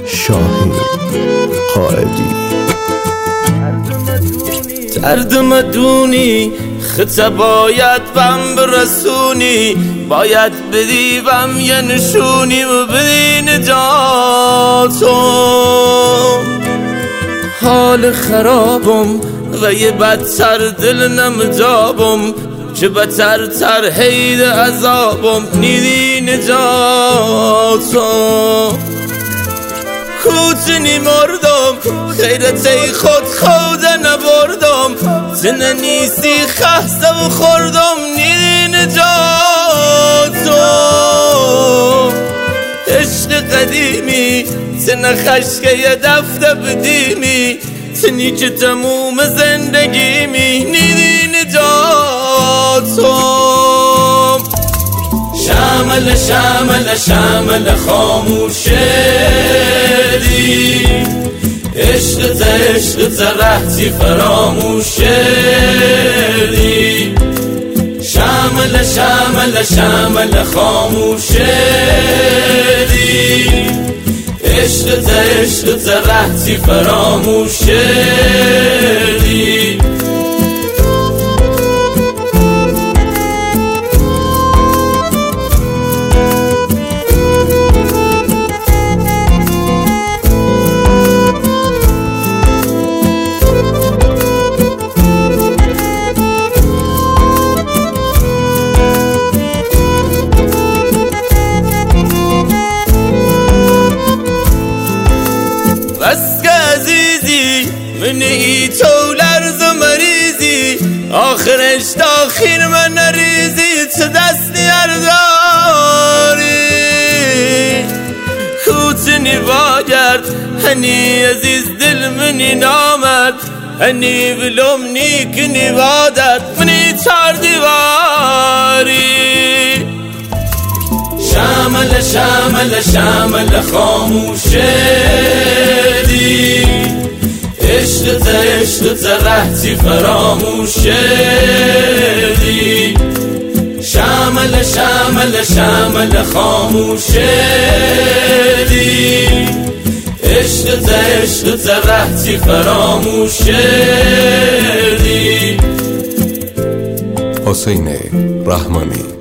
شاهین قائدی. درد مدونی خطه باید بم برسونی، باید بدی بم یه نشونی و بدی نجاتو. حال خرابم و یه بدتر دل نمجابم، چه بدتر تر حید عذابم نیدی نجاتو. کوچنی مردم خیرتی خود نبردم، زنه نیستی خسته و خوردم نیدی نجاتو. عشق قدیمی زنه خشکه یه دفته بدیمی، سنی که تموم زندگیمی نیدی نجاتو. شمل شمل شمل خاموشی، عشق رهتی فراموشی. شمل شمل شمل خاموشی، عشق رهتی فراموشی. بس که عزیزی منی تو لرز و مریضی، آخرش داخل من نریزی چه دستی ارداری. کوتنی باید هنی عزیز دل منی نامد، هنی بلوم نیکنی بادت منی چار دیواری. شمل شمل شمل خاموشی، عشق رهتی فراموشی. شمل شمل شمل خاموشی، عشق رهتی فراموشی. حسین رحمانی.